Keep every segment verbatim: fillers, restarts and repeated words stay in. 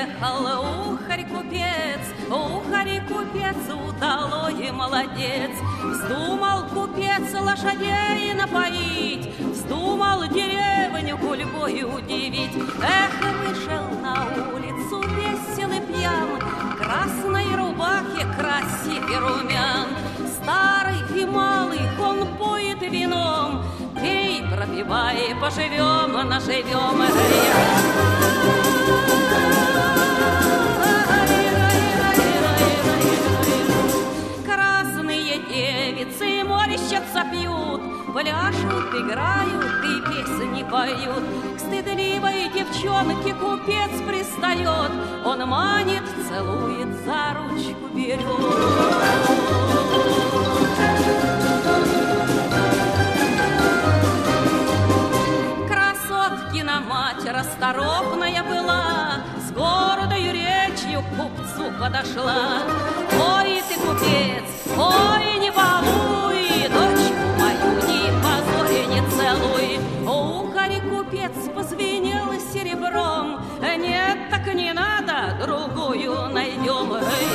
ехал ухарь-купец, ухарь-купец удалой молодец. Вздумал купец лошадей напоить, вздумал деревню гульбой удивить. Эх, вышел на улицу весел и пьян, в красной рубахе красив и румян. Старый и малый он поет вином, пей, пропивай, поживем, наживем. Красные девицы морщатся, пьют, пляшут, играют и песни поют. К стыдливой девчонке купец пристает, он манит, целует, за ручку берет. Красоткина мать расторопная была, с гордою речью к купцу подошла. Ой, ты, купец, ой, не балуй, дочку мою не позорь, не целуй. Ухарь-купец позвенел серебром, нет, так не надо, другую найдем.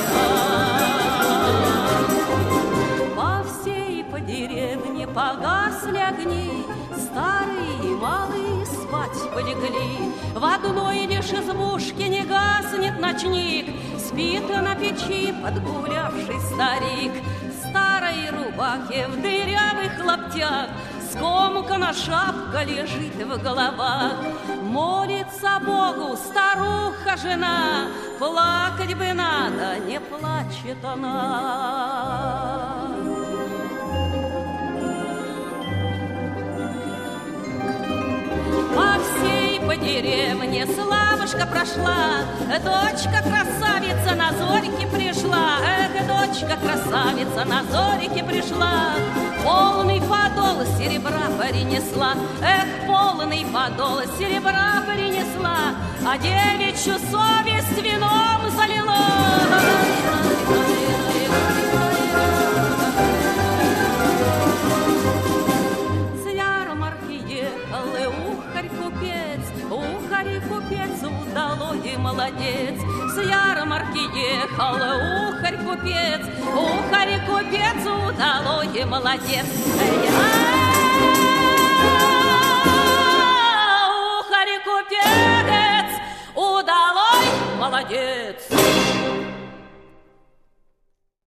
По всей по деревне погасли огни, старые и малые спать полегли. В одной лишь избушке не гаснет ночник, спит на печи подгулявший старик. В старой рубахе, в дырявых лаптях, скомкана шапка лежит в головах. Молится Богу старуха-жена, плакать бы надо, не плачет она. По всей по деревне славушка прошла, дочка красавица на зорьке пришла. Эх, дочка красавица на зорьке пришла, полный подол серебра принесла. Эх, полный подол серебра принесла, а девичью совесть вином залила. Ухарь-купец, ухарь-купец удалой молодец. С ярмарки ехал ухарь-купец, ухарь-купец удалой молодец. Ухарь-купец удалой молодец.